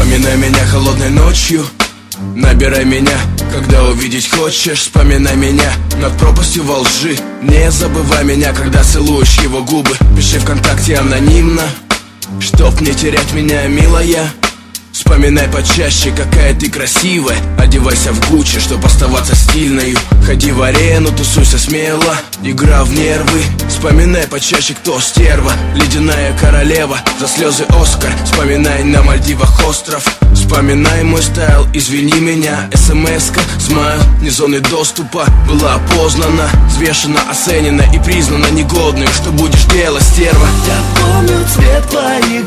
Вспоминай меня холодной ночью, набирай меня, когда увидеть хочешь. Вспоминай меня над пропастью во лжи. Не забывай меня, когда целуешь его губы. Пиши ВКонтакте анонимно, чтоб не терять меня, милая. Вспоминай почаще, какая ты красивая. Одевайся в Гуччи, чтоб оставаться стильной. Ходи в арену, тусуйся смело, игра в нервы. Вспоминай почаще, кто стерва, ледяная королева, за слезы Оскар. Вспоминай на Мальдивах остров. Вспоминай мой стайл, извини меня. СМС-ка, смайл, не зоны доступа. Была опознана, взвешена, оценена и признана негодной. Что будешь делать, стерва? Я помню цвет твоих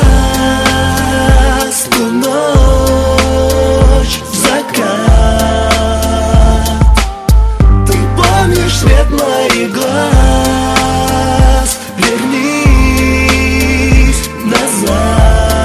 глаз, ту ночь, закат. Ты помнишь цвет моих глаз? Вернись назад.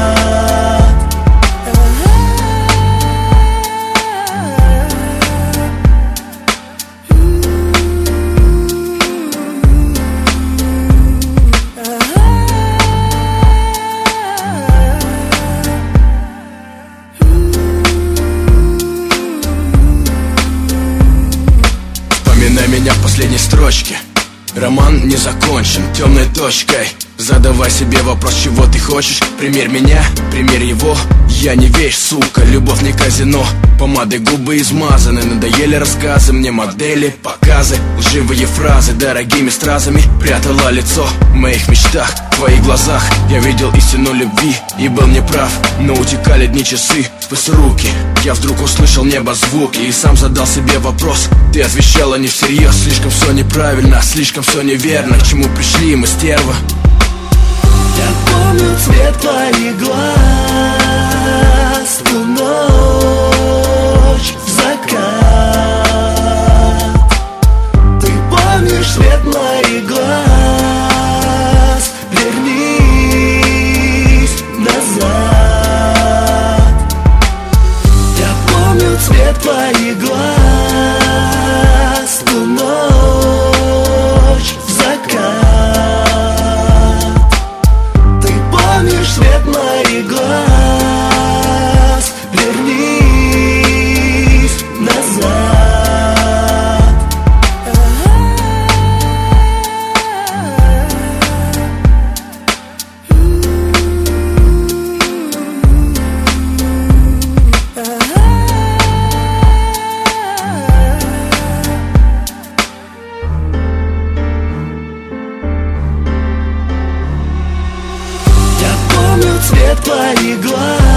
Вспоминай меня в последней строчке. Роман не закончен, темной точкой. Задавай себе вопрос, чего ты хочешь. Примерь меня, примерь его. Я не вещь, сука, любовь не казино. Помадой губы измазаны, надоели рассказы мне, модели, показы, лживые фразы дорогими стразами. Прятала лицо в моих мечтах, в твоих глазах. Я видел истину любви и был неправ, но утекали дни, часы, спас руки. Я вдруг услышал небо звуки и сам задал себе вопрос. Ты отвечала не всерьез, слишком все неправильно, слишком все неверно. К чему пришли мы, стерва? Я помню цвет твоих глаз, ту ночь, закат. Ты помнишь цвет моих глаз? Вернись назад. Я помню цвет твоих глаз, ту ночь, закат. Ты помнишь цвет моих глаз? Вернись назад. Я помню цвет твоих глаз.